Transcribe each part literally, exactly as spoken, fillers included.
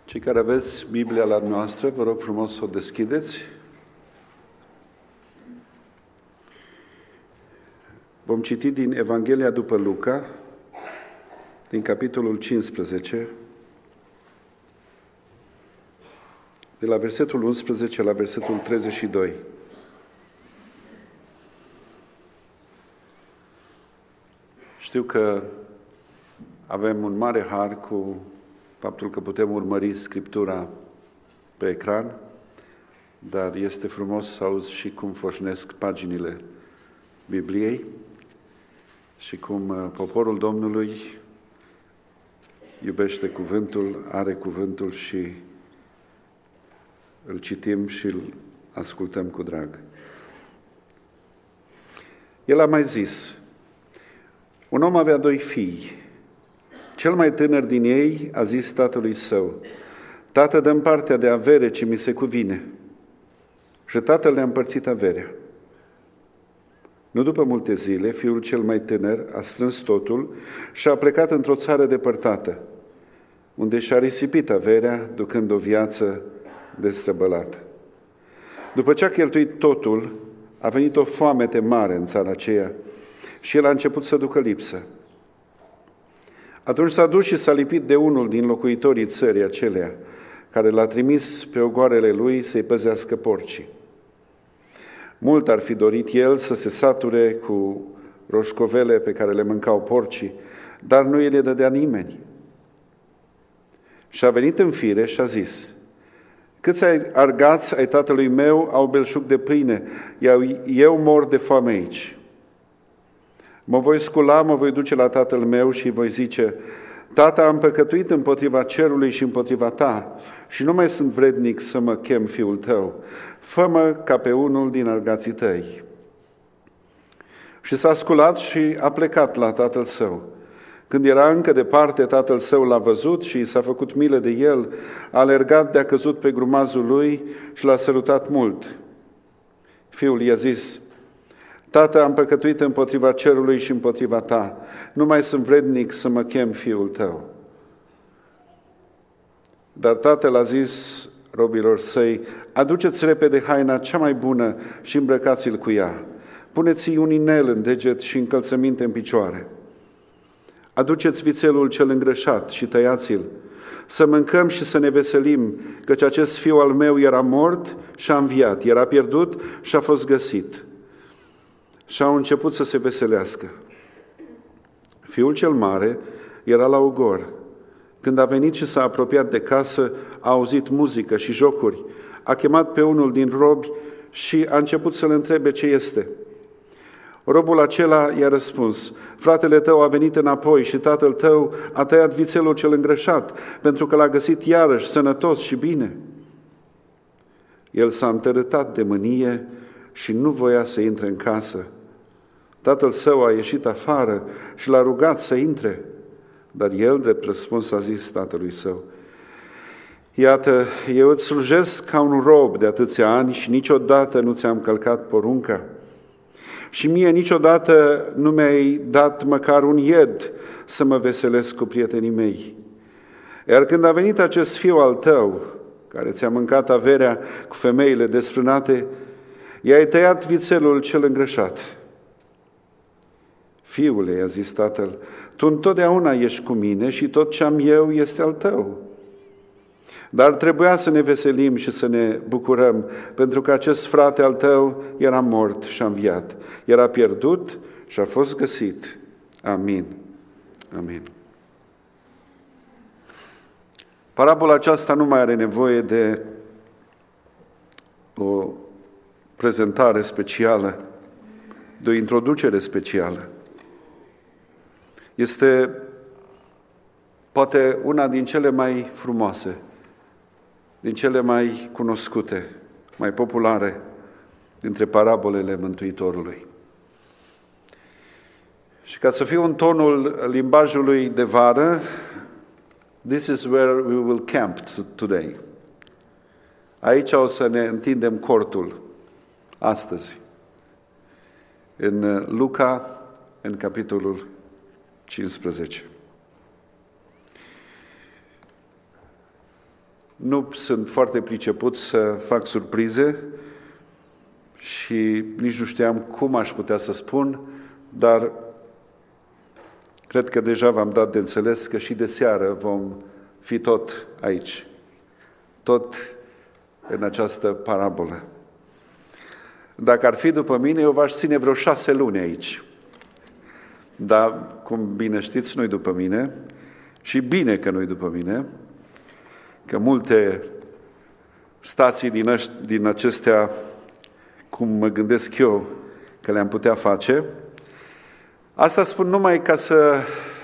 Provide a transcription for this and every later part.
Cei care aveți Biblia la noastră, vă rog frumos să o deschideți. Vom citi din Evanghelia după Luca, din capitolul cincisprezece, de la versetul unsprezece la versetul treizeci și doi. Știu că avem un mare har cu faptul că putem urmări Scriptura pe ecran, dar este frumos să auzi și cum foșnesc paginile Bibliei și cum poporul Domnului iubește cuvântul, are cuvântul și îl citim și îl ascultăm cu drag. El a mai zis: un om avea doi fii. Cel mai tânăr din ei a zis tatălui său: Tată, dă-mi partea de avere ce mi se cuvine. Și tatăl le-a împărțit averea. Nu după multe zile, fiul cel mai tânăr a strâns totul și a plecat într-o țară depărtată, unde și-a risipit averea, ducând o viață destrăbălată. După ce a cheltuit totul, a venit o foamete mare în țara aceea și el a început să ducă lipsă. Atunci s-a dus și s-a lipit de unul din locuitorii țării aceleia, care l-a trimis pe ogoarele lui să-i păzească porcii. Mult ar fi dorit el să se sature cu roșcovele pe care le mâncau porcii, dar nu îi le dădea nimeni. Și a venit în fire și a zis: câți argați ai tatălui meu au belșug de pâine, iar eu mor de foame aici. Mă voi scula, mă voi duce la tatăl meu și îi voi zice: Tată, am păcătuit împotriva cerului și împotriva ta și nu mai sunt vrednic să mă chem fiul tău. Fă-mă ca pe unul din argații tăi. Și s-a sculat și a plecat la tatăl său. Când era încă departe, tatăl său l-a văzut și i s-a făcut milă de el, a alergat de-a căzut pe grumazul lui și l-a sărutat mult. Fiul i-a zis: Tată, am păcătuit împotriva cerului și împotriva ta. Nu mai sunt vrednic să mă chem fiul tău. Dar tatăl a zis robilor săi: aduceți repede haina cea mai bună și îmbrăcați-l cu ea. Puneți-i un inel în deget și încălțăminte în picioare. Aduceți vițelul cel îngrășat și tăiați-l. Să mâncăm și să ne veselim, căci acest fiu al meu era mort și a înviat, era pierdut și a fost găsit. Și au început să se veselească. Fiul cel mare era la ogor. Când a venit și s-a apropiat de casă, a auzit muzică și jocuri. A chemat pe unul din robi și a început să-l întrebe ce este. Robul acela i-a răspuns: fratele tău a venit înapoi și tatăl tău a tăiat vițelul cel îngrășat, pentru că l-a găsit iarăși sănătos și bine. El s-a întărâtat de mânie și nu voia să intre în casă. Tatăl său a ieșit afară și l-a rugat să intre, dar el, drept răspuns, a zis tatălui său: iată, eu îți slujesc ca un rob de atâția ani și niciodată nu ți-am călcat porunca. Și mie niciodată nu mi-ai dat măcar un ied să mă veselesc cu prietenii mei. Iar când a venit acest fiu al tău, care ți-a mâncat averea cu femeile desfrânate, i-ai tăiat vițelul cel îngrășat. Fiule, i-a zis tatăl, tu întotdeauna ești cu mine și tot ce am eu este al tău. Dar trebuia să ne veselim și să ne bucurăm, pentru că acest frate al tău era mort și a înviat, era pierdut și a fost găsit. Amin. Amin. Parabola aceasta nu mai are nevoie de o prezentare specială, de o introducere specială. Este poate una din cele mai frumoase, din cele mai cunoscute, mai populare dintre parabolele Mântuitorului. Și ca să fiu în tonul limbajului de vară, this is where we will camp today. Aici o să ne întindem cortul astăzi, în Luca, în capitolul cincisprezece. Nu sunt foarte priceput să fac surprize și nici nu știam cum aș putea să spun, dar cred că deja v-am dat de înțeles că și de seară vom fi tot aici, tot în această parabolă. Dacă ar fi după mine, eu v-aș ține vreo șase luni aici. Dar, cum bine știți, nu-i după mine și bine că nu-i după mine, că multe stații din, aș- din acestea, cum mă gândesc eu, că le-am putea face. Asta spun numai ca să,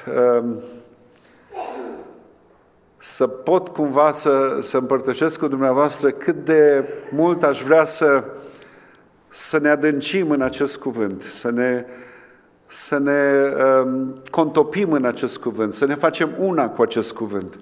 să pot cumva să, să împărtășesc cu dumneavoastră cât de mult aș vrea să, să ne adâncim în acest cuvânt, să ne, să ne um, contopim în acest cuvânt, să ne facem una cu acest cuvânt.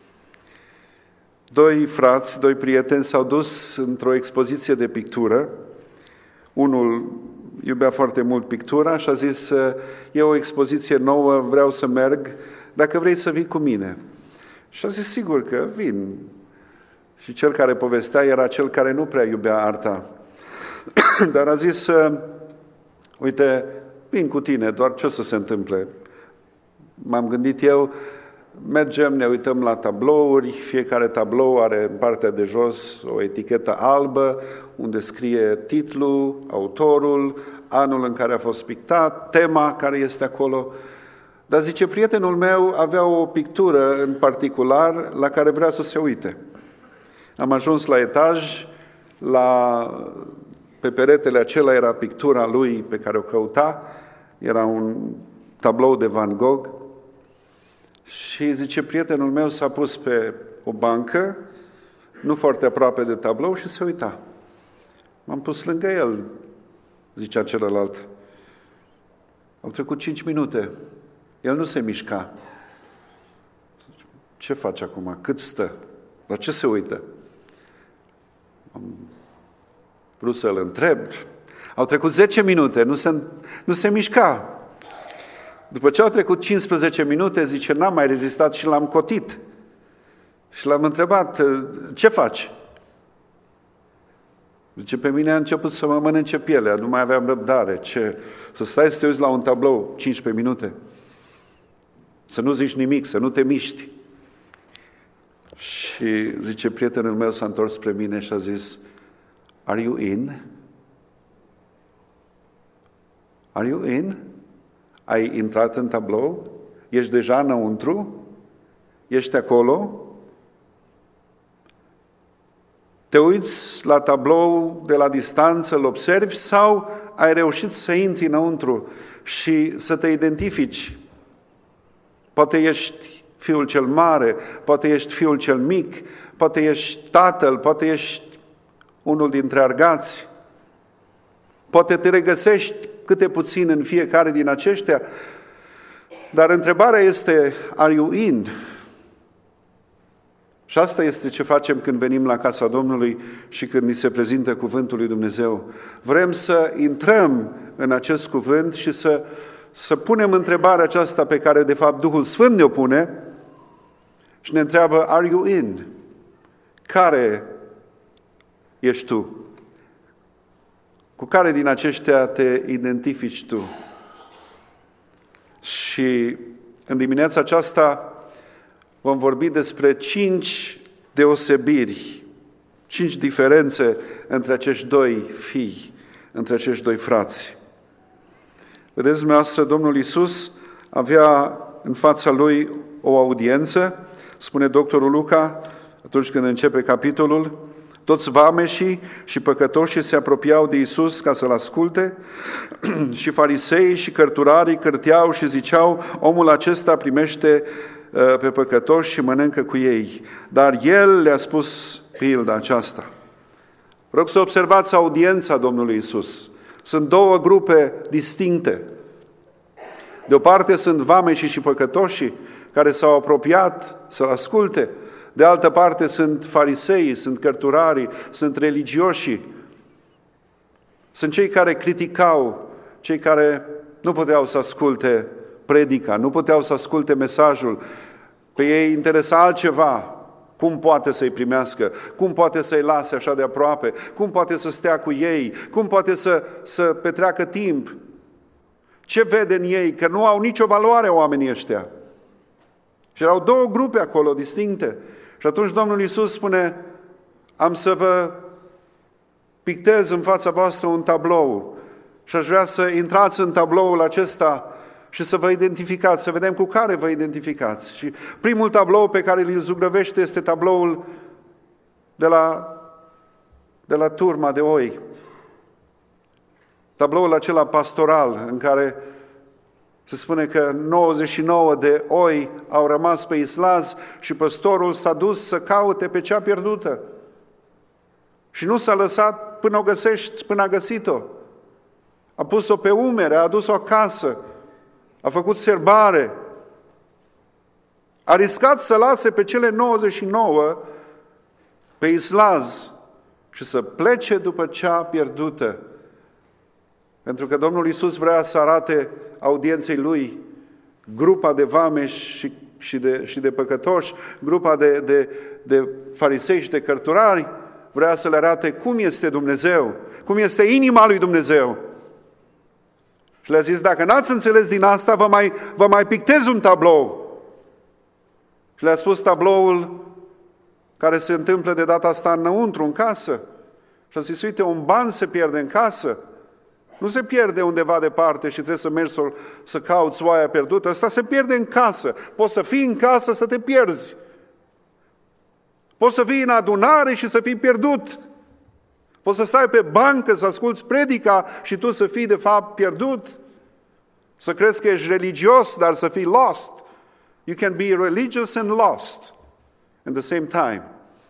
Doi frați, doi prieteni s-au dus într-o expoziție de pictură. Unul iubea foarte mult pictura și a zis, e o expoziție nouă, vreau să merg, dacă vrei să vii cu mine. Și a zis, sigur că vin. Și cel care povestea era cel care nu prea iubea arta. Dar a zis, uite, vin cu tine, doar ce o să se întâmple? M-am gândit eu, mergem, ne uităm la tablouri, fiecare tablou are în partea de jos o etichetă albă, unde scrie titlul, autorul, anul în care a fost pictat, tema care este acolo. Dar zice, prietenul meu avea o pictură în particular la care vrea să se uite. Am ajuns la etaj, la, pe peretele acela era pictura lui pe care o căuta, era un tablou de Van Gogh. Și zice, prietenul meu s-a pus pe o bancă, nu foarte aproape de tablou, și se uita. M-am pus lângă el, zicea celălalt. Au trecut cinci minute. El nu se mișca. Ce face acum? Cât stă? La ce se uită? Am vrut să-l întreb. Au trecut zece minute, nu se, nu se mișca. După ce au trecut cincisprezece minute, zice, n-am mai rezistat și l-am cotit. Și l-am întrebat, ce faci? Zice, pe mine a început să mă mănânce pielea, nu mai aveam răbdare. Ce? Să stai să te uiți la un tablou cincisprezece minute? Să nu zici nimic, să nu te miști. Și zice, prietenul meu s-a întors spre mine și a zis, Are you in? Are you in? Ai intrat în tablou? Ești deja înăuntru? Ești acolo? Te uiți la tablou de la distanță, îl observi sau ai reușit să intri înăuntru și să te identifici? Poate ești fiul cel mare, poate ești fiul cel mic, poate ești tatăl, poate ești unul dintre argați. Poate te regăsești câte puțin în fiecare din aceștia, dar întrebarea este, are you in? Și asta este ce facem când venim la casa Domnului și când ni se prezintă cuvântul lui Dumnezeu. Vrem să intrăm în acest cuvânt și să, să punem întrebarea aceasta pe care de fapt Duhul Sfânt ne-o pune și ne întreabă, are you in? Care ești tu? Cu care din aceștia te identifici tu? Și în dimineața aceasta vom vorbi despre cinci deosebiri, cinci diferențe între acești doi fii, între acești doi frați. Vedeți dumneavoastră, Domnul Iisus avea în fața lui o audiență, spune doctorul Luca, atunci când începe capitolul, toți vameșii și păcătoșii se apropiau de Iisus ca să-L asculte și fariseii și cărturarii cârteau și ziceau, omul acesta primește pe păcătoși și mănâncă cu ei. Dar El le-a spus pilda aceasta. Rog să observați audiența Domnului Iisus. Sunt două grupe distincte. De o parte sunt vameșii și păcătoșii care s-au apropiat să-L asculte. De altă parte sunt fariseii, sunt cărturarii, sunt religioșii. Sunt cei care criticau, cei care nu puteau să asculte predica, nu puteau să asculte mesajul. Pe ei interesa altceva Cum poate să-i primească? Cum poate să-i lase așa de aproape? Cum poate să stea cu ei? Cum poate să, să petreacă timp? Ce vede în ei? Că nu au nicio valoare oamenii ăștia. Și erau două grupe acolo distincte. Și atunci Domnul Iisus spune, am să vă pictez în fața voastră un tablou și aș vrea să intrați în tabloul acesta și să vă identificați, să vedem cu care vă identificați. Și primul tablou pe care îl zugrăvește este tabloul de la, de la turma de oi. Tabloul acela pastoral în care se spune că nouăzeci și nouă de oi au rămas pe islaz și păstorul s-a dus să caute pe cea pierdută. Și nu s-a lăsat până o găsești, până a găsit-o. A pus-o pe umere, a adus-o acasă, a făcut serbare, a riscat să lase pe cele nouăzeci și nouă pe islaz și să plece după cea pierdută. Pentru că Domnul Iisus vrea să arate audienței Lui grupa de vameși și, și, de, și de păcătoși, grupa de, de, de farisei și de cărturari, vrea să le arate cum este Dumnezeu, cum este inima lui Dumnezeu. Și le-a zis, dacă n-ați înțeles din asta, vă mai, vă mai pictez un tablou. Și le-a spus tabloul care se întâmplă de data asta înăuntru, în casă. Și a zis, uite, un ban se pierde în casă. Nu se pierde undeva departe și trebuie să mergi să, să cauți oaia pierdută. Asta se pierde în casă. Poți să fii în casă să te pierzi. Poți să fii în adunare și să fii pierdut. Poți să stai pe bancă, să asculți predica și tu să fii de fapt pierdut. Să crezi că ești religios, dar să fii lost. You can be religious and lost at the same time.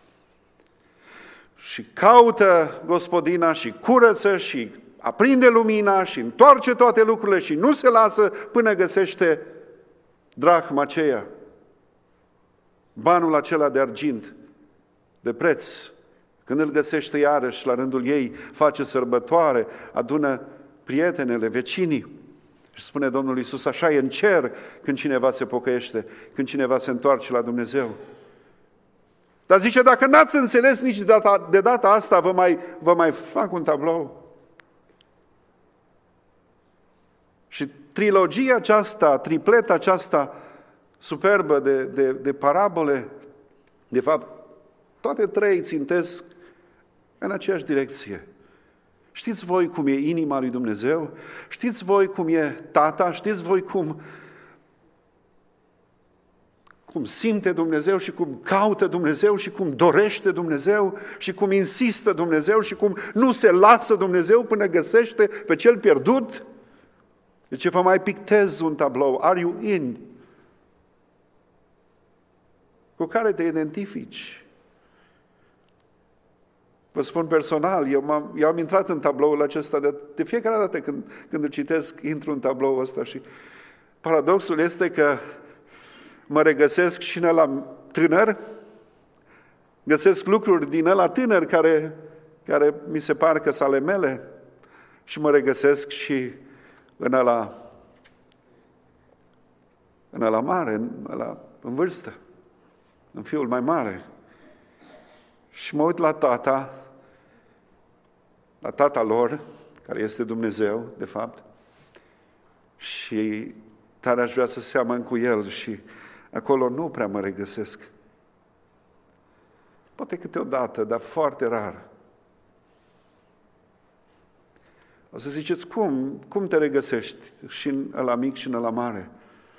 Și caută gospodina și curăță și aprinde lumina și întoarce toate lucrurile și nu se lasă până găsește drachma aceea. Banul acela de argint, de preț. Când îl găsește iarăși la rândul ei, face sărbătoare, adună prietenele, vecinii. Și spune Domnul Iisus, așa e în cer când cineva se pocăiește, când cineva se întoarce la Dumnezeu. Dar zice, dacă n-ați înțeles nici de data, de data asta, vă mai, vă mai fac un tablou. Și trilogia aceasta, tripleta aceasta superbă de, de, de parabole, de fapt, toate trei țintesc în aceeași direcție. Știți voi cum e inima lui Dumnezeu? Știți voi cum e Tata? Știți voi cum, cum simte Dumnezeu și cum caută Dumnezeu și cum dorește Dumnezeu și cum insistă Dumnezeu și cum nu se lasă Dumnezeu până găsește pe cel pierdut? Deci vă mai pictez un tablou. Are you in? Cu care te identifici? Vă spun personal, eu, m-am, eu am intrat în tabloul acesta de, de fiecare dată când, când îl citesc, intru în tabloul ăsta și paradoxul este că mă regăsesc și în ăla tânăr, găsesc lucruri din ăla tânăr care, care mi se par că sunt ale mele și mă regăsesc și în ăla, în ăla mare, în, ăla, în vârstă, în fiul mai mare. Și mă uit la tata, la tata lor, care este Dumnezeu, de fapt, și tare aș vrea să seamăn cu el și acolo nu prea mă regăsesc. Poate câteodată, dar foarte rar. O să ziceți, cum? Cum te regăsești și în ăla mic și în ăla mare?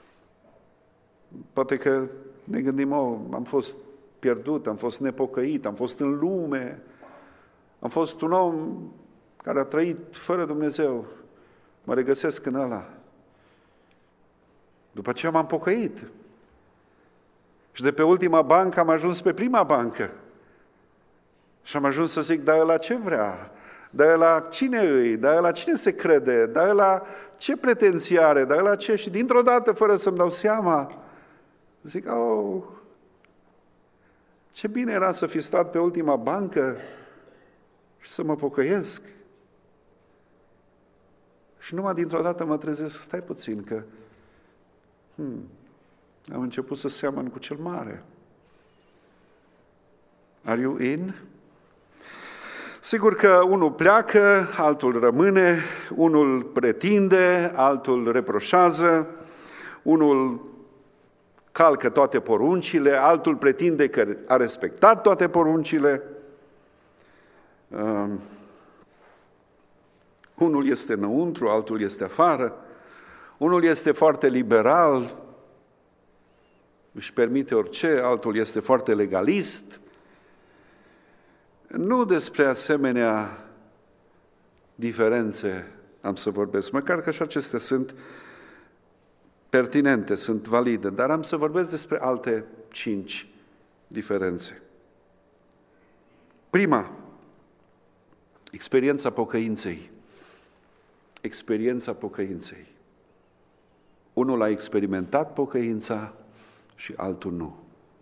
Poate că ne gândim, oh, am fost pierdut, am fost nepocăit, am fost în lume, am fost un om care a trăit fără Dumnezeu. Mă regăsesc în ăla. După ce m-am pocăit. Și de pe ultima bancă am ajuns pe prima bancă. Și am ajuns să zic, dar ăla ce vrea? Dar ăla cine îi? Dar ăla cine se crede? Dar ăla ce pretenții are? Dar ăla ce? Și dintr-o dată, fără să-mi dau seama, zic, oh, ce bine era să fi stat pe ultima bancă și să mă pocăiesc. Și numai dintr-o dată mă trezesc, stai puțin, că hmm, am început să seamăn cu cel mare. Are you in? Sigur că unul pleacă, altul rămâne, unul pretinde, altul reproșează, unul calcă toate poruncile, altul pretinde că a respectat toate poruncile. Um, unul este înăuntru, altul este afară, unul este foarte liberal, își permite orice, altul este foarte legalist. Nu despre asemenea diferențe am să vorbesc, măcar că și acestea sunt pertinente, sunt valide, dar am să vorbesc despre alte cinci diferențe. Prima, experiența pocăinței. Experiența pocăinței. Unul a experimentat pocăința și altul nu.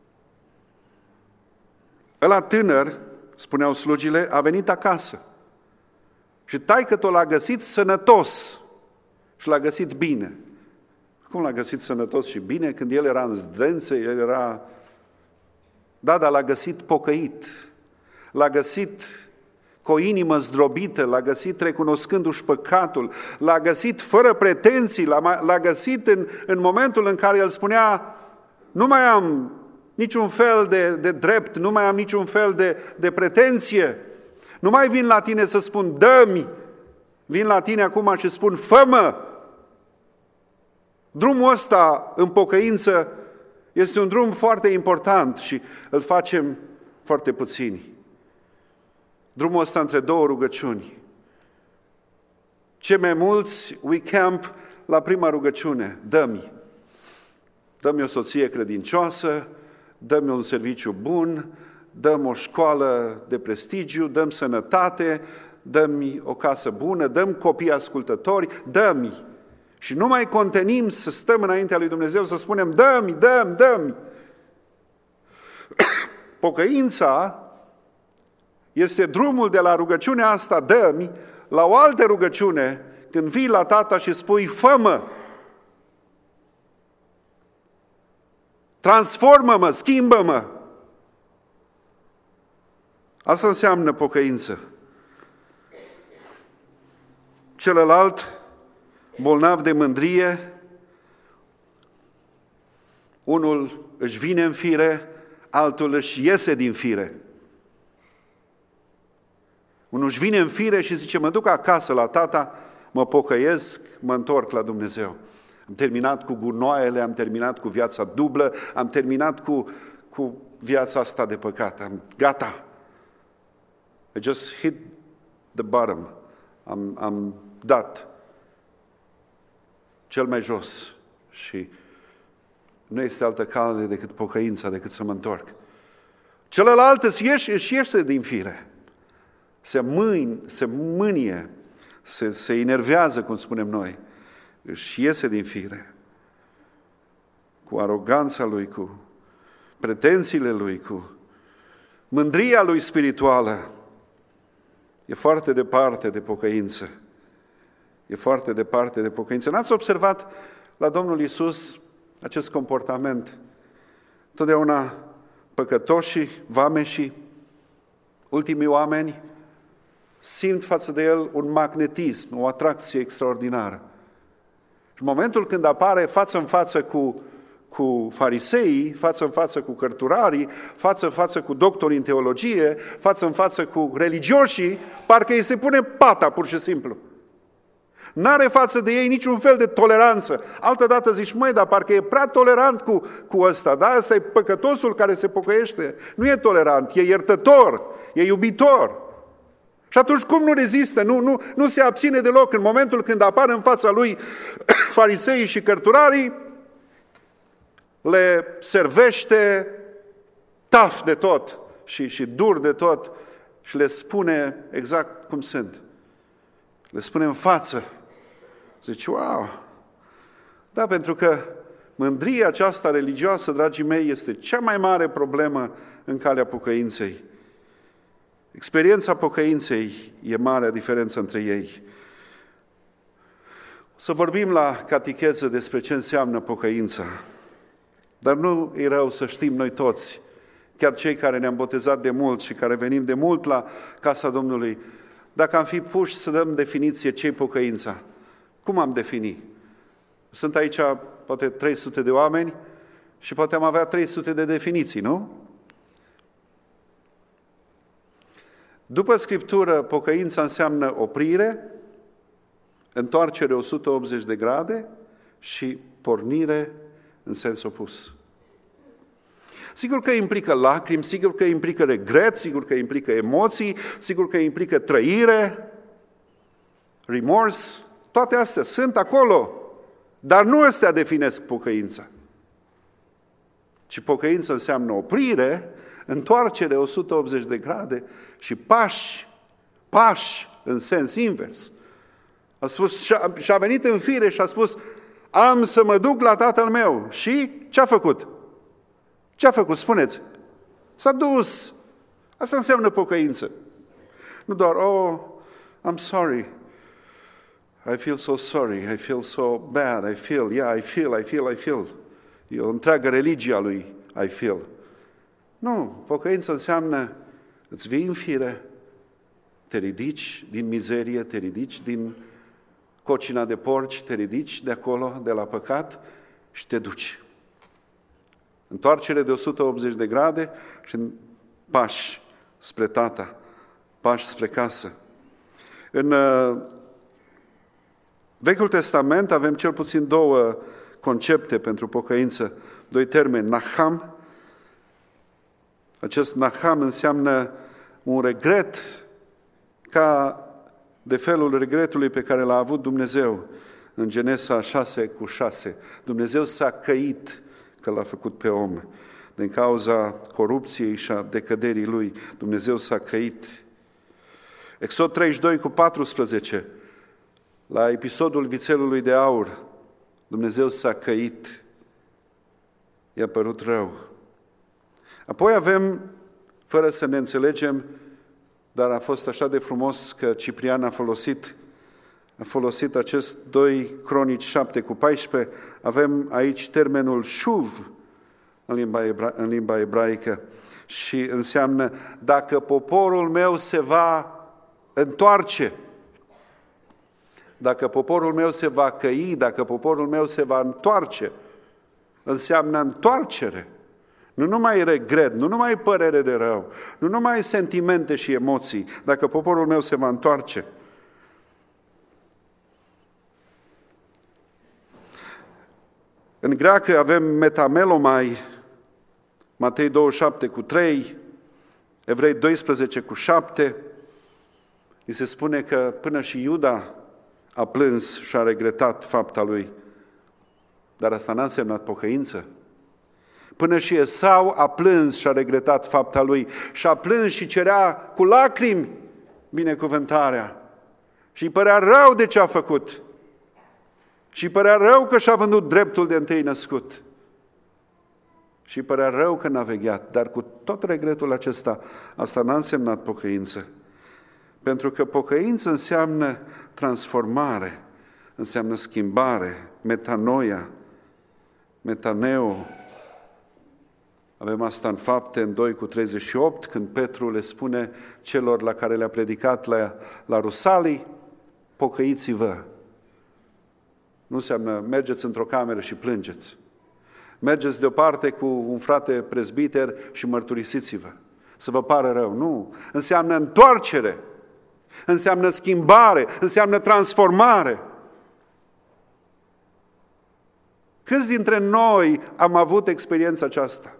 Ăla tânăr, spuneau slugile, a venit acasă și taică-t-o l-a găsit sănătos și l-a găsit bine. Cum l-a găsit sănătos și bine? Când el era în zdrențe, el era... Da, dar l-a găsit pocăit, l-a găsit cu o inimă zdrobită, l-a găsit recunoscându-și păcatul, l-a găsit fără pretenții, l-a, l-a găsit în, în momentul în care el spunea: nu mai am niciun fel de, de drept, nu mai am niciun fel de, de pretenție, nu mai vin la tine să spun dă-mi, vin la tine acum și spun fă-mă. Drumul ăsta în pocăință este un drum foarte important și îl facem foarte puțini. Drumul ăsta între două rugăciuni. Cei mai mulți we camp la prima rugăciune, dă-mi. Dă-mi o soție credincioasă, dă-mi un serviciu bun, dă-mi o școală de prestigiu, dă-mi sănătate, dă-mi o casă bună, dă-mi copii ascultători, dă-mi. Și nu mai contenim să stăm înaintea lui Dumnezeu să spunem dă-mi, dă-mi, dă-mi. Pocăința este drumul de la rugăciunea asta, dă-mi, la o altă rugăciune, când vii la tata și spui fă-mă. Transformă-mă, schimbă-mă. Asta înseamnă pocăință. Celălalt, bolnav de mândrie, unul își vine în fire, altul își iese din fire. Unul își vine în fire și zice: mă duc acasă la tata, mă pocăiesc, mă întorc la Dumnezeu. Am terminat cu gunoaiele, am terminat cu viața dublă, am terminat cu, cu viața asta de păcat. Am, gata. I just hit the bottom. Am, am dat cel mai jos și nu este altă cale decât pocăința, decât să mă întorc. Celălalt își ieși, își iese din fire. Se, mâini, se mânie, se, se enervează, cum spunem noi. Își iese din fire. Cu aroganța lui, cu pretențiile lui, cu mândria lui spirituală. E foarte departe de pocăință. E foarte departe de pocăință. N-ați observat la Domnul Iisus acest comportament? Totdeauna păcătoșii, vameșii, ultimii oameni simt față de el un magnetism, o atracție extraordinară. Și în momentul când apare față în față cu, cu fariseii, față în față cu cărturarii, față în față cu doctorii în teologie, față în față cu religioșii, parcă îi se pune pata, pur și simplu. N-are față de ei niciun fel de toleranță. Altădată zici: măi, dar parcă e prea tolerant cu, cu ăsta, da? Ăsta e păcătosul care se pocăiește. Nu e tolerant, e iertător, e iubitor. Și atunci cum nu rezistă, nu, nu, nu se abține deloc în momentul când apar în fața lui fariseii și cărturarii, le servește taf de tot și, și dur de tot și le spune exact cum sunt. Le spune în față. Zice: wow! Da, pentru că mândria aceasta religioasă, dragii mei, este cea mai mare problemă în calea pocăinței. Experiența pocăinței e marea diferență între ei. O să vorbim la catecheză despre ce înseamnă pocăința. Dar nu e rău să știm noi toți chiar cei care ne-am botezat de mult și care venim de mult la casa Domnului, dacă am fi puși să dăm definiție ce-i pocăința, cum am defini? Sunt aici poate trei sute de oameni și poate am avea trei sute de definiții, nu? După Scriptură, pocăința înseamnă oprire, întoarcere o sută optzeci de grade și pornire în sens opus. Sigur că implică lacrimi, sigur că implică regret, sigur că implică emoții, sigur că implică trăire, remorse, toate astea sunt acolo, dar nu astea definesc pocăința. Ci pocăința înseamnă oprire, întoarcere o sută optzeci de grade și pași, pași în sens invers. A spus, și-a venit în fire și a spus, am să mă duc la tatăl meu. Și ce a făcut? Ce a făcut? Spuneți. S-a dus. Asta înseamnă pocăință. Nu doar, oh, I'm sorry. I feel so sorry. I feel so bad. I feel, yeah, I feel, I feel, I feel. E o întreagă religie a lui I feel. Nu, pocăință înseamnă îți vii în fire, te ridici din mizerie, te ridici din cocina de porci, te ridici de acolo, de la păcat și te duci. Întoarcere de o sută optzeci de grade și pași spre tata, pași spre casă. În uh, Vechiul Testament avem cel puțin două concepte pentru pocăință, doi termeni, naham. Acest naham înseamnă un regret ca de felul regretului pe care l-a avut Dumnezeu în Genesa șase cu șase. Dumnezeu s-a căit că l-a făcut pe om. Din cauza corupției și a decăderii lui, Dumnezeu s-a căit. Exod treizeci și doi cu paisprezece, la episodul vițelului de aur, Dumnezeu s-a căit. I-a părut rău. Apoi avem, fără să ne înțelegem, dar a fost așa de frumos că Ciprian a folosit, a folosit acest doi Cronici șapte cu paisprezece, avem aici termenul shuv în limba, ebra, în limba ebraică și înseamnă dacă poporul meu se va întoarce, dacă poporul meu se va căi, dacă poporul meu se va întoarce, înseamnă întoarcere. Nu numai regret, nu numai părere de rău, nu numai sentimente și emoții, dacă poporul meu se va întoarce. În greacă avem metamelomai, Matei douăzeci și șapte cu trei, Evrei doisprezece cu șapte. Îi se spune că până și Iuda a plâns și a regretat fapta lui, dar asta n-a însemnat pocăință. Până și Esau a plâns și a regretat fapta lui și a plâns și cerea cu lacrimi binecuvântarea. Și îi părea rău de ce a făcut. Și îi părea rău că și-a vândut dreptul de întâi născut. Și îi părea rău că n-a vegheat. Dar cu tot regretul acesta, asta n-a însemnat pocăință. Pentru că pocăință înseamnă transformare, înseamnă schimbare, metanoia, metaneo. Avem asta în Fapte, în doi cu treizeci și opt, când Petru le spune celor la care le-a predicat la, la Rusalii, pocăiți-vă. Nu înseamnă mergeți într-o cameră și plângeți. Mergeți deoparte cu un frate prezbiter și mărturisiți-vă. Să vă pară rău. Nu. Înseamnă întoarcere. Înseamnă schimbare. Înseamnă transformare. Câți dintre noi am avut experiența aceasta?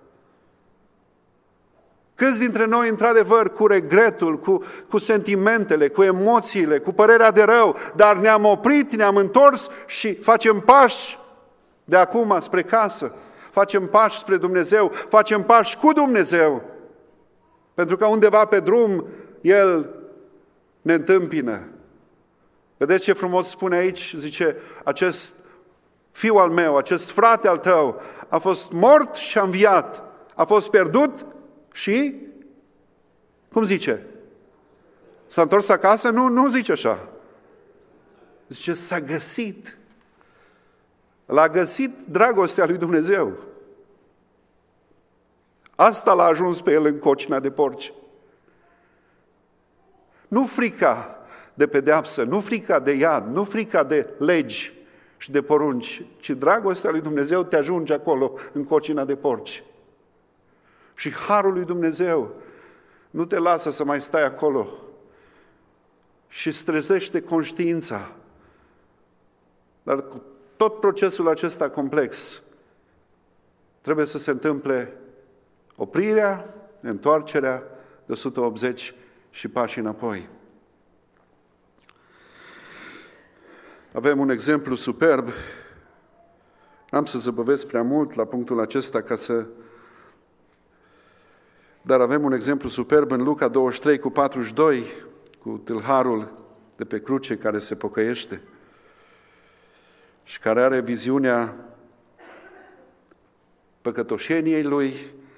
Câți dintre noi, într-adevăr, cu regretul, cu, cu sentimentele, cu emoțiile, cu părerea de rău, dar ne-am oprit, ne-am întors și facem pași de acum spre casă, facem pași spre Dumnezeu, facem pași cu Dumnezeu, pentru că undeva pe drum El ne întâmpină. Vedeți ce frumos spune aici? Zice, acest fiu al meu, acest frate al tău a fost mort și a înviat, a fost pierdut și, cum zice? S-a întors acasă? Nu, nu zice așa. Zice, s-a găsit. L-a găsit dragostea lui Dumnezeu. Asta l-a ajuns pe el în cocina de porci. Nu frica de pedeapsă, nu frica de iad, nu frica de legi și de porunci, ci dragostea lui Dumnezeu te ajunge acolo, în cocina de porci. Și harul lui Dumnezeu nu te lasă să mai stai acolo și îți trezește conștiința. Dar cu tot procesul acesta complex trebuie să se întâmple oprirea, întoarcerea de o sută optzeci și pași înapoi. Avem un exemplu superb. N-am să zăbăvesc prea mult la punctul acesta ca să... Dar avem un exemplu superb în Luca douăzeci și trei cu patruzeci și doi, cu tâlharul de pe cruce care se pocăiește și care are viziunea păcătoșeniei lui.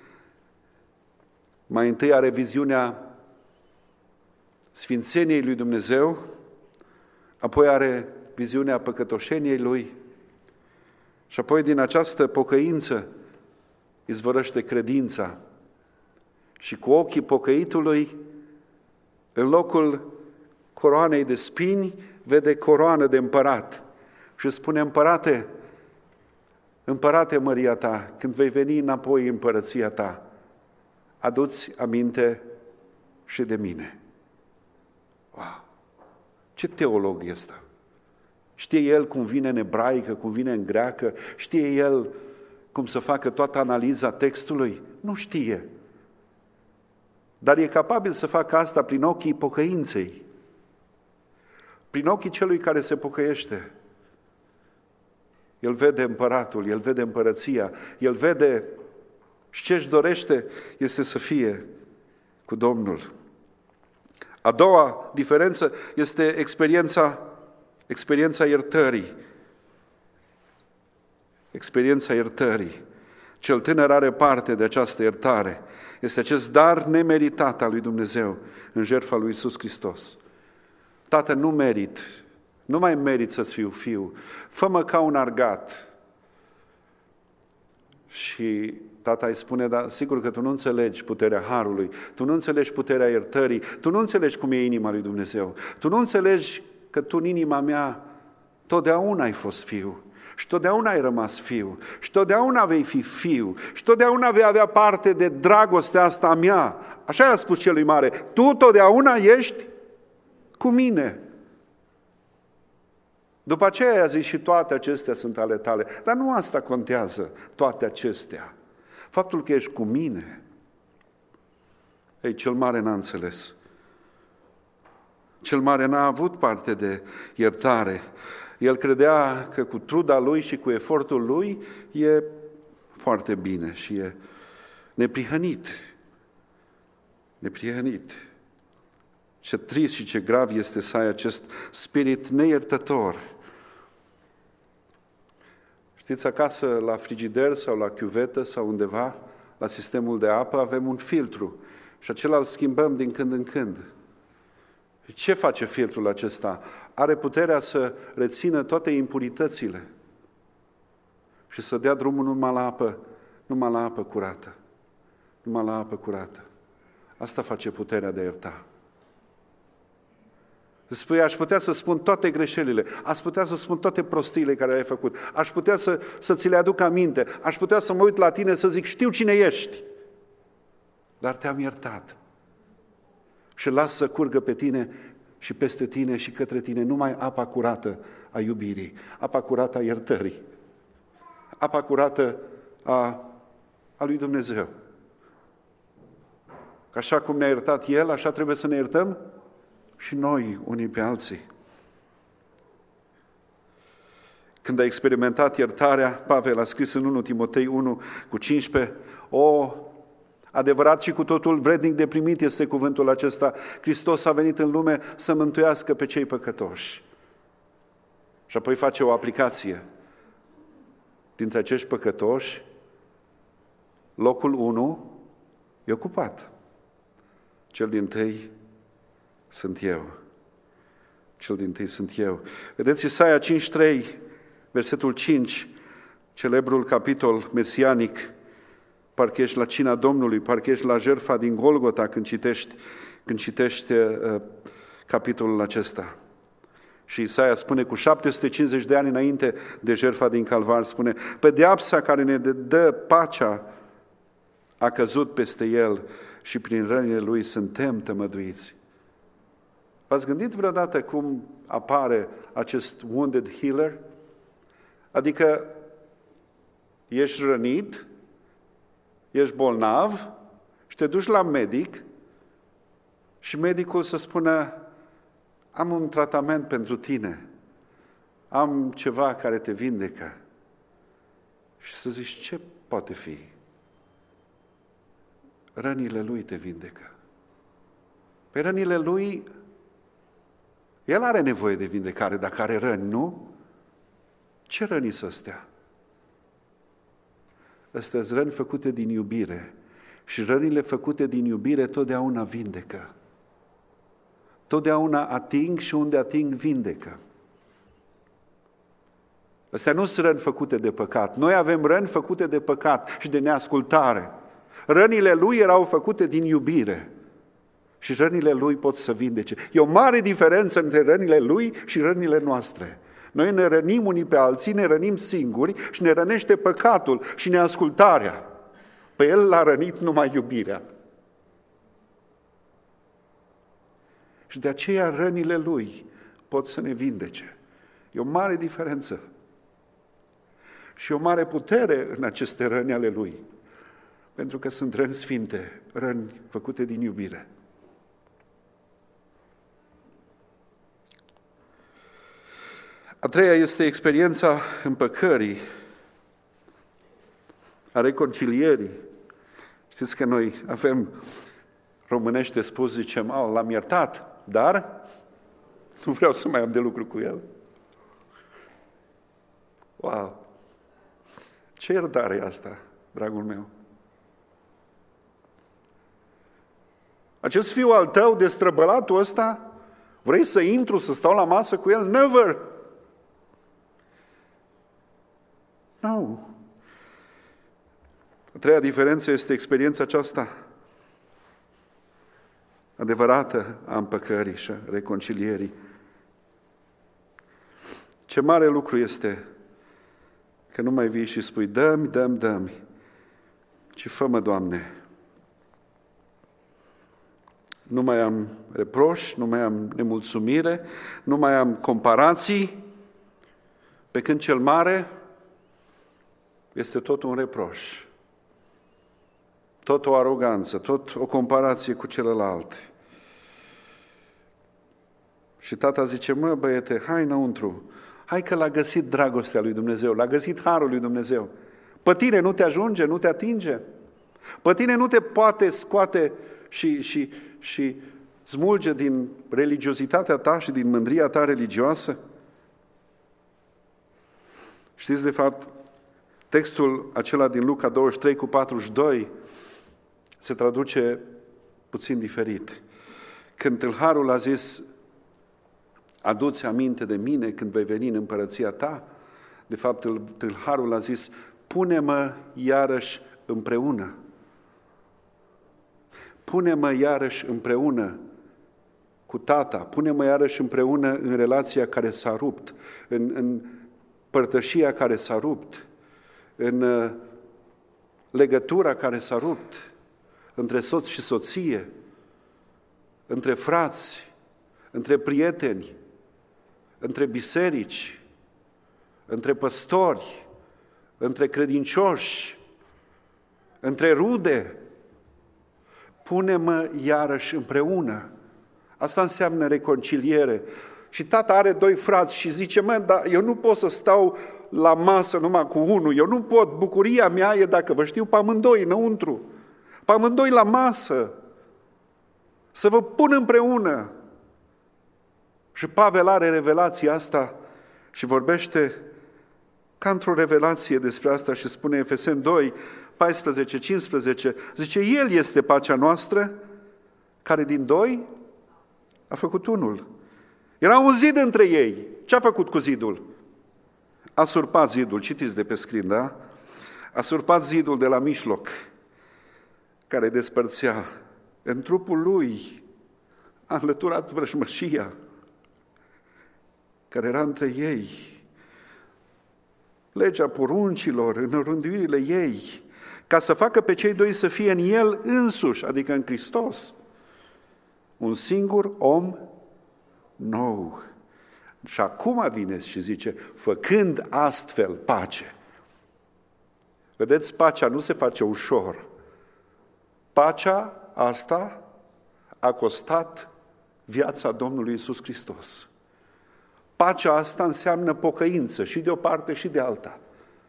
Mai întâi are viziunea sfințeniei lui Dumnezeu, apoi are viziunea păcătoșeniei lui și apoi din această pocăință izvorăște credința. Și cu ochii pocăitului, în locul coroanei de spini, vede coroană de împărat. Și spune: împărate, împărate măria ta, când vei veni înapoi în împărăția ta, adu-ți aminte și de mine. Wow! Ce teolog e ăsta! Știe el cum vine în ebraică, cum vine în greacă, știe el cum să facă toată analiza textului? Nu știe. Dar e capabil să facă asta prin ochii pocăinței, prin ochii celui care se pocăiește. El vede împăratul, el vede împărăția, el vede și ce își dorește este să fie cu Domnul. A doua diferență este experiența, experiența iertării. Experiența iertării. Cel tânăr are parte de această iertare. Este acest dar nemeritat al lui Dumnezeu în jertfa lui Iisus Hristos. Tată, nu merit, nu mai merit să-ți fiu fiu. Fă-mă ca un argat. Și tata îi spune: dar sigur că tu nu înțelegi puterea harului, tu nu înțelegi puterea iertării, tu nu înțelegi cum e inima lui Dumnezeu, tu nu înțelegi că tu în inima mea totdeauna ai fost fiu. Și totdeauna ai rămas fiu, și totdeauna vei fi fiu, și totdeauna vei avea parte de dragostea asta a mea. Așa i-a spus celui mare: tu totdeauna ești cu mine. După aceea i-a zis: și toate acestea sunt ale tale. Dar nu asta contează, toate acestea. Faptul că ești cu mine. Ei, cel mare n-a înțeles. Cel mare n-a avut parte de iertare. El credea că cu truda lui și cu efortul lui e foarte bine și e neprihănit. Neprihănit. Ce trist și ce grav este să ai acest spirit neiertător. Știți, acasă la frigider sau la chiuvetă sau undeva, la sistemul de apă, avem un filtru și acela îl schimbăm din când în când. Ce face filtrul acesta? Are puterea să rețină toate impuritățile și să dea drumul numai la apă, numai la apă curată. Numai la apă curată. Asta face puterea de a ierta. Spui: aș putea să spun toate greșelile, aș putea să spun toate prostiile care le-ai făcut, aș putea să, să ți le aduc aminte, aș putea să mă uit la tine să zic: știu cine ești, dar te-am iertat. Și las să curgă pe tine și peste tine și către tine numai apa curată a iubirii, apa curată a iertării, apa curată a, a lui Dumnezeu. Că așa cum ne-a iertat El, așa trebuie să ne iertăm și noi unii pe alții. Când a experimentat iertarea, Pavel a scris în unu Timotei unu cu cincisprezece: o, adevărat și cu totul vrednic de primit este cuvântul acesta: Hristos a venit în lume să mântuiască pe cei păcătoși. Și apoi face o aplicație. Dintre acești păcătoși, locul unu e ocupat. Cel dintâi sunt eu. Cel dintâi sunt eu. Vedeți Isaia cincizeci și trei, versetul cinci, celebrul capitol mesianic, parcă ești la cina Domnului, parcă ești la jertfa din Golgota când citești, când citești uh, capitolul acesta. Și Isaia spune, cu șapte sute cincizeci de ani înainte de jertfa din Calvar, spune, pedeapsa care ne dă pacea a căzut peste el și prin rănile lui suntem tămăduiți. V-ați gândit vreodată cum apare acest wounded healer? Adică ești rănit, ești bolnav și te duci la medic și medicul să spună, am un tratament pentru tine, am ceva care te vindecă. Și să zici, ce poate fi? Rănile lui te vindecă. Pe rănile lui, el are nevoie de vindecare, dacă are răni, nu? Ce răni să stea? Astea sunt răni făcute din iubire. Și rănile făcute din iubire totdeauna vindecă. Totdeauna ating și unde ating vindecă. Astea nu sunt răni făcute de păcat. Noi avem răni făcute de păcat și de neascultare. Rănile lui erau făcute din iubire. Și rănile lui pot să vindece. E o mare diferență între rănile lui și rănile noastre. Noi ne rănim unii pe alții, ne rănim singuri și ne rănește păcatul și neascultarea. Pe el l-a rănit numai iubirea. Și de aceea rănile lui pot să ne vindece. E o mare diferență. Și o mare putere în aceste răni ale lui. Pentru că sunt răni sfinte, răni făcute din iubire. A treia este experiența împăcării, a reconcilierii. Știți că noi avem, românește spus, zicem, oh, l-am iertat, dar nu vreau să mai am de lucru cu el. Wow! Ce iertare e asta, dragul meu? Acest fiu al tău, destrăbălatul ăsta, vrei să intru, să stau la masă cu el? Never! Nu. A treia diferență este experiența aceasta adevărată a împăcării și a reconcilierii. Ce mare lucru este că nu mai vii și spui, dă-mi, dă-mi, dă-mi, ci fă-mă, Doamne. Nu mai am reproș, nu mai am nemulțumire, nu mai am comparații, pe când cel mare este tot un reproș, tot o aroganță, tot o comparație cu celălalt. Și tata zice, mă băiete, hai înăuntru, hai că l-a găsit dragostea lui Dumnezeu, l-a găsit harul lui Dumnezeu. Pe tine nu te ajunge, nu te atinge. Pe tine nu te poate scoate și, și, și smulge din religiozitatea ta și din mândria ta religioasă. Știți, de fapt, textul acela din Luca douăzeci și trei cu patruzeci și doi se traduce puțin diferit. Când tâlharul a zis, adu-ți aminte de mine când vei veni în împărăția ta, de fapt tâlharul a zis, pune-mă iarăși împreună. Pune-mă iarăși împreună cu tata, pune-mă iarăși împreună în relația care s-a rupt, în, în părtășia care s-a rupt, în legătura care s-a rupt între soț și soție, între frați, între prieteni, între biserici, între păstori, între credincioși, între rude. Pune-mă iarăși împreună. Asta înseamnă reconciliere. Și tata are doi frați și zice, mă, dar eu nu pot să stau la masă numai cu unul, eu nu pot, bucuria mea e dacă vă știu pe amândoi înăuntru, pe amândoi la masă, să vă pun împreună. Și Pavel are revelația asta și vorbește ca într-o revelație despre asta și spune Efeseni doi, paisprezece, cincisprezece, zice, El este pacea noastră, care din doi a făcut unul. Era un zid între ei. Ce a făcut cu zidul? A surpat zidul, citiți de pe scrin, da? A surpat zidul de la mijloc care despărțea. În trupul lui a înlăturat vrăjmășia care era între ei, legea poruncilor, în rânduirile ei, ca să facă pe cei doi să fie în el însuși, adică în Hristos, un singur om nou. Și acum vine și zice, făcând astfel pace. Vedeți, pacea nu se face ușor. Pacea asta a costat viața Domnului Iisus Hristos. Pacea asta înseamnă pocăință și de o parte și de alta.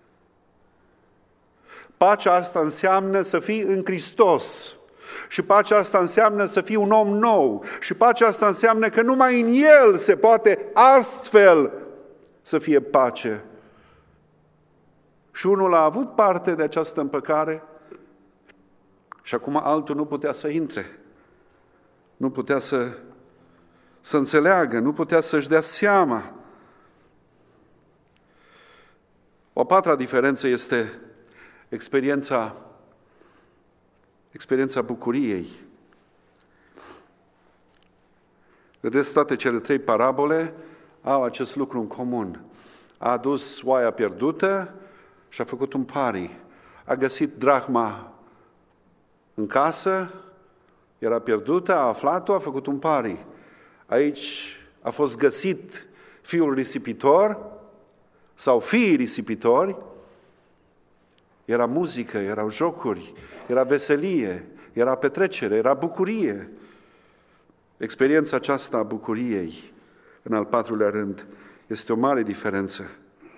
Pacea asta înseamnă să fii în Hristos. Și pacea asta înseamnă să fii un om nou. Și pacea asta înseamnă că numai în El se poate astfel să fie pace. Și unul a avut parte de această împăcare și acum altul nu putea să intre. Nu putea să, să înțeleagă, nu putea să-și dea seama. O a patra diferență este experiența, experiența bucuriei. Vedeți, toate cele trei parabole au acest lucru în comun. A adus oaia pierdută și a făcut un pari. A găsit drahma în casă, era pierdută, a aflat-o, a făcut un pari. Aici a fost găsit fiul risipitor sau fiii risipitori. Era muzică, erau jocuri, era veselie, era petrecere, era bucurie. Experiența aceasta a bucuriei, în al patrulea rând, este o mare diferență.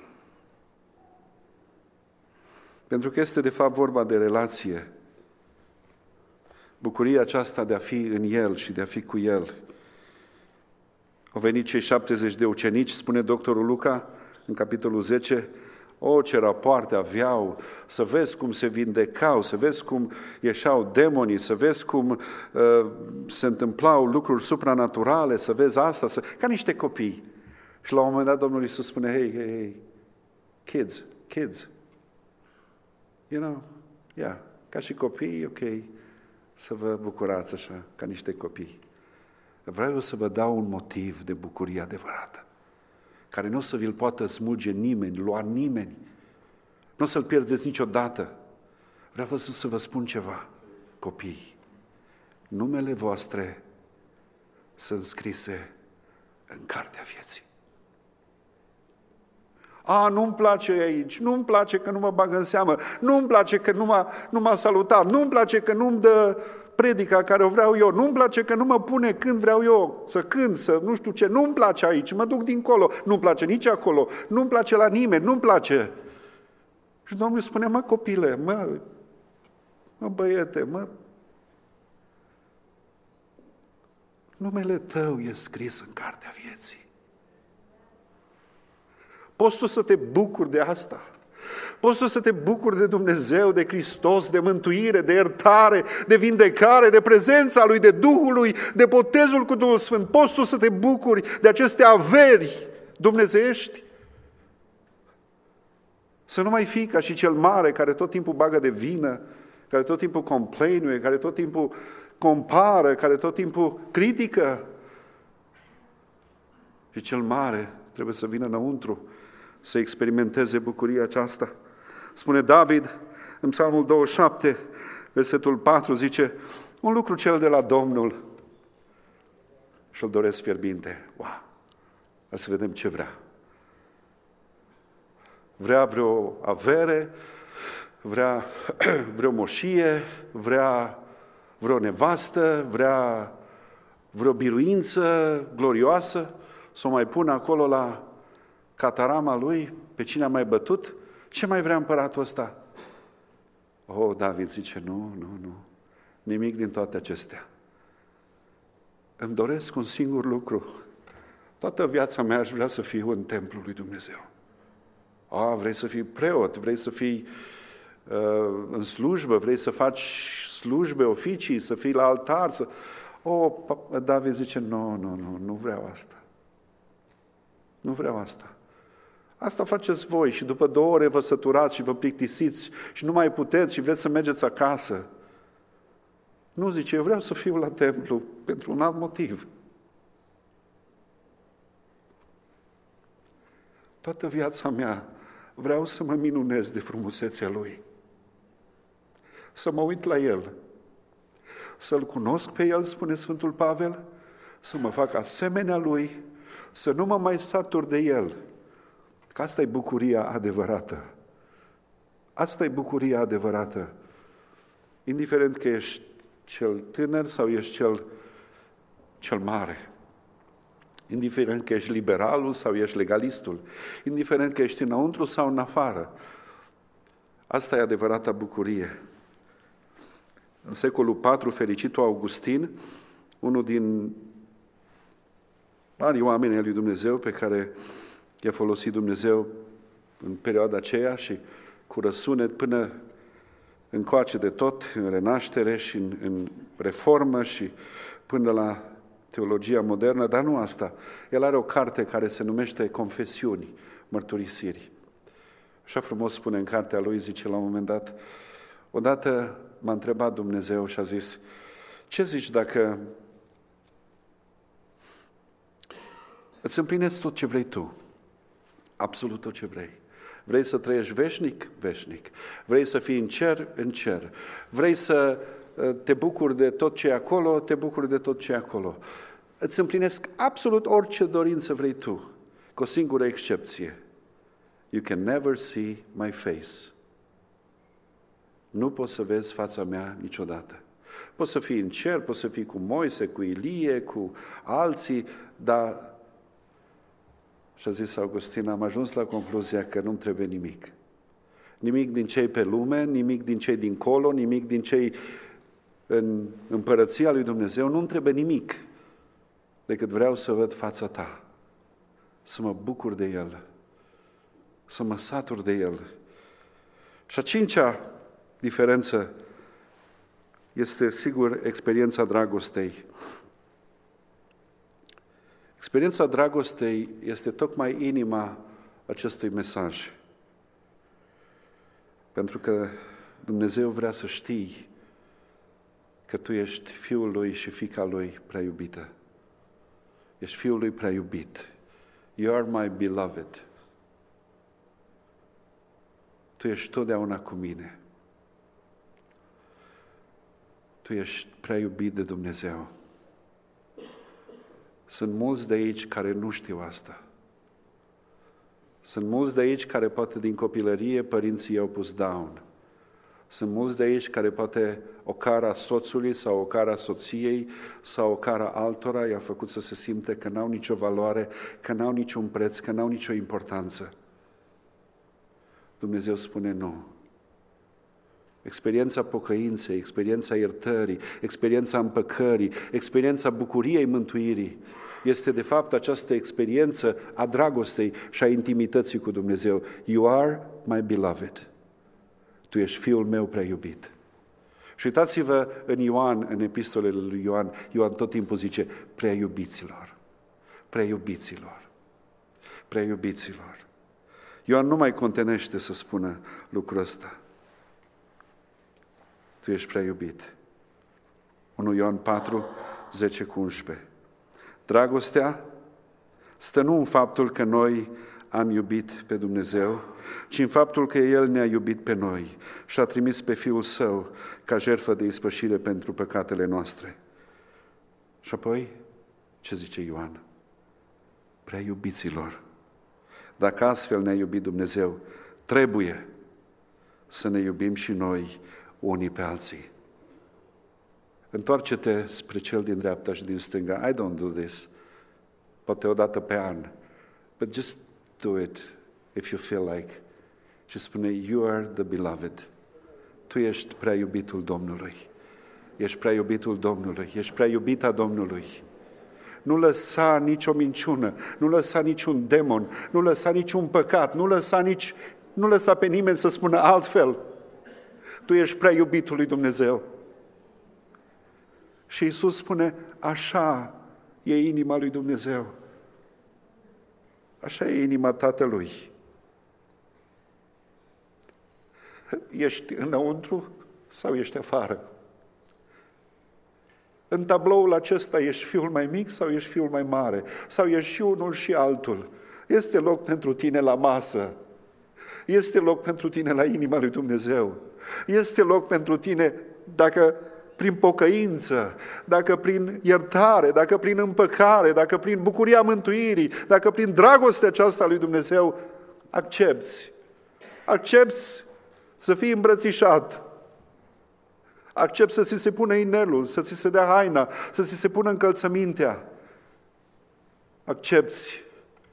Pentru că este de fapt vorba de relație. Bucuria aceasta de a fi în El și de a fi cu El. Au venit cei șaptezeci de ucenici, spune doctorul Luca, în capitolul zece, o, ce rapoarte aveau, să vezi cum se vindecau, să vezi cum ieșeau demonii, să vezi cum uh, se întâmplau lucruri supranaturale, să vezi asta, să... ca niște copii. Și la un moment dat Domnul Iisus spune, hei, hei, hei, kids, kids, you know, yeah, ca și copii, ok, să vă bucurați așa, ca niște copii. Vreau să vă dau un motiv de bucurie adevărată, care nu o să vi-l poată smulge nimeni, lua nimeni. Nu o să-l pierdeți niciodată. Vreau să vă spun ceva, copii. Numele voastre sunt scrise în cartea vieții. A, nu-mi place aici, nu-mi place că nu mă bagă în seamă, nu-mi place că nu m-a, nu m-a salutat, nu-mi place că nu-mi dă predica care o vreau eu, nu-mi place că nu mă pune când vreau eu să cânt, să nu știu ce, nu-mi place aici, mă duc dincolo, nu-mi place nici acolo, nu-mi place la nimeni, nu-mi place. Și Domnul spune, mă copile, mă, mă băiete, mă, numele tău e scris în cartea vieții. Poți tu să te bucuri de asta? Poți tu să te bucuri de Dumnezeu, de Hristos, de mântuire, de iertare, de vindecare, de prezența Lui, de Duhul Lui, de botezul cu Duhul Sfânt. Poți tu să te bucuri de aceste averi dumnezeiești? Să nu mai fii ca și cel mare care tot timpul bagă de vină, care tot timpul complainuie, care tot timpul compară, care tot timpul critică. Și cel mare trebuie să vină înăuntru, să experimenteze bucuria aceasta. Spune David în Psalmul douăzeci și șapte, versetul patru, zice, un lucru cel de la Domnul și-l doresc fierbinte. Wow! Hai să vedem ce vrea. Vrea vreo avere, vrea vreo moșie, vrea vreo nevastă, vrea vreo biruință glorioasă, să o mai pună acolo la catarama lui, pe cine a mai bătut? Ce mai vrea împăratul ăsta? Oh, David zice, nu, nu, nu, nimic din toate acestea. Îmi doresc un singur lucru. Toată viața mea aș vrea să fiu în templul lui Dumnezeu. Ah, vrei să fii preot, vrei să fii uh, în slujbă, vrei să faci slujbe, oficii, să fii la altar. Să... Oh, David zice, nu, nu, nu, nu vreau asta. Nu vreau asta. Asta faceți voi și după două ore vă săturați și vă plictisiți și nu mai puteți și vreți să mergeți acasă. Nu, zice, eu vreau să fiu la templu pentru un alt motiv. Toată viața mea vreau să mă minunez de frumusețea Lui. Să mă uit la El. Să-L cunosc pe El, spune Sfântul Pavel, să mă fac asemenea Lui, să nu mă mai satur de El. Că asta e bucuria adevărată. Asta e bucuria adevărată. Indiferent că ești cel tânăr sau ești cel, cel mare. Indiferent că ești liberalul sau ești legalistul. Indiferent că ești înăuntru sau în afară. Asta e adevărata bucurie. În secolul patru, fericitul Augustin, unul din mari oameni ai lui Dumnezeu pe care i-a folosit Dumnezeu în perioada aceea și cu răsunet până încoace de tot, în renaștere și în, în reformă și până la teologia modernă, dar nu asta. El are o carte care se numește Confesiuni, mărturisiri. Așa frumos spune în cartea lui, zice la un moment dat, odată m-a întrebat Dumnezeu și a zis, ce zici dacă îți împlinezi tot ce vrei tu? Absolut tot ce vrei. Vrei să trăiești veșnic? Veșnic. Vrei să fii în cer? În cer. Vrei să te bucuri de tot ce e acolo? Te bucuri de tot ce e acolo. Îți împlinesc absolut orice dorință vrei tu, cu o singură excepție. You can never see my face. Nu poți să vezi fața mea niciodată. Poți să fii în cer, poți să fii cu Moise, cu Ilie, cu alții, dar... Și a zis Augustin, am ajuns la concluzia că nu-mi trebuie nimic. Nimic din cei pe lume, nimic din cei dincolo, nimic din cei în împărăția lui Dumnezeu, nu-mi trebuie nimic decât vreau să văd fața ta, să mă bucur de El, să mă satur de El. Și a cincea diferență este, sigur, experiența dragostei. Experiența dragostei este tocmai inima acestui mesaj. Pentru că Dumnezeu vrea să știi că tu ești Fiul Lui și fiica Lui prea iubită. Ești Fiul Lui prea iubit. You are my beloved. Tu ești totdeauna cu mine. Tu ești prea iubit de Dumnezeu. Sunt mulți de aici care nu știu asta. Sunt mulți de aici care poate din copilărie părinții i-au pus down. Sunt mulți de aici care poate o cara soțului sau o cara soției sau o cara altora i-a făcut să se simte că n-au nicio valoare, că n-au niciun preț, că n-au nicio importanță. Dumnezeu spune nu. Experiența pocăinței, experiența iertării, experiența împăcării, experiența bucuriei mântuirii este de fapt această experiență a dragostei și a intimității cu Dumnezeu. You are my beloved. Tu ești Fiul meu prea iubit. Și uitați-vă în Ioan, în epistolele lui Ioan, Ioan tot timpul zice prea iubiților, prea iubiților, prea iubiților. Ioan nu mai contenește să spună lucrul ăsta. Tu ești prea iubit. unu Ioan patru, zece cu unsprezece. Dragostea stă nu în faptul că noi am iubit pe Dumnezeu, ci în faptul că El ne-a iubit pe noi și a trimis pe Fiul Său ca jertfă de ispășire pentru păcatele noastre. Și apoi, ce zice Ioan? Prea iubiților. Dacă astfel ne-a iubit Dumnezeu, trebuie să ne iubim și noi unii pe alții. Întoarce-te spre cel din dreapta și din stânga. I don't do this. Poate o dată pe an. But just do it if you feel like. Și spune, you are the beloved. Tu ești prea iubitul Domnului. Ești prea iubitul Domnului. Ești prea iubita Domnului. Nu lăsa nicio minciună, nu lăsa niciun demon, nu lăsa niciun păcat, nu lăsa, nici, nu lăsa pe nimeni să spună altfel. Tu ești prea iubitul lui Dumnezeu. Și Iisus spune, așa e inima lui Dumnezeu. Așa e inima Tatălui. Ești înăuntru sau ești afară? În tabloul acesta ești fiul mai mic sau ești fiul mai mare? Sau ești și unul și altul? Este loc pentru tine la masă. Este loc pentru tine la inima lui Dumnezeu. Este loc pentru tine dacă prin pocăință, dacă prin iertare, dacă prin împăcare, dacă prin bucuria mântuirii, dacă prin dragostea aceasta lui Dumnezeu accepți. Accepți să fii îmbrățișat. Accepți să ți se pună inelul, să ți se dea haina, să ți se pună încălțămintea. Accepți.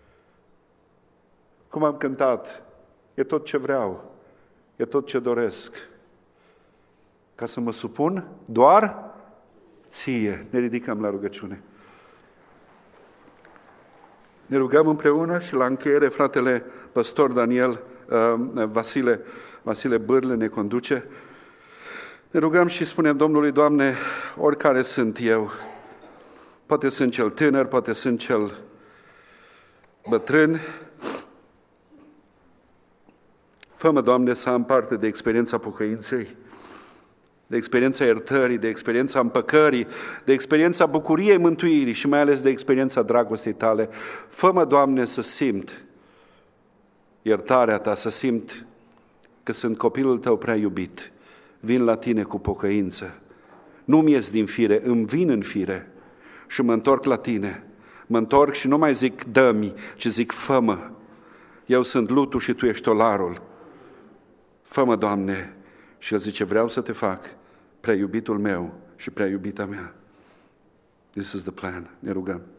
Cum am cântat, e tot ce vreau, e tot ce doresc. Ca să mă supun doar ție. Ne ridicăm la rugăciune. Ne rugăm împreună și la încheiere fratele păstor Daniel uh, Vasile, Vasile Bârle ne conduce. Ne rugăm și spunem Domnului, Doamne, oricare sunt eu, poate sunt cel tânăr, poate sunt cel bătrân, fă-mă, Doamne, să am parte de experiența pocăinței, de experiența iertării, de experiența împăcării, de experiența bucuriei mântuirii și mai ales de experiența dragostei Tale. Fă-mă, Doamne, să simt iertarea Ta, să simt că sunt copilul Tău prea iubit. Vin la Tine cu pocăință. Nu-mi ies din fire, îmi vin în fire și mă întorc la Tine. Mă întorc și nu mai zic dă-mi, ci zic fă-mă. Eu sunt lutul și Tu ești olarul. Fă-mă, Doamne. Și El zice, vreau să te fac prea iubitul meu și prea iubita mea. This is the plan. Ne rugăm.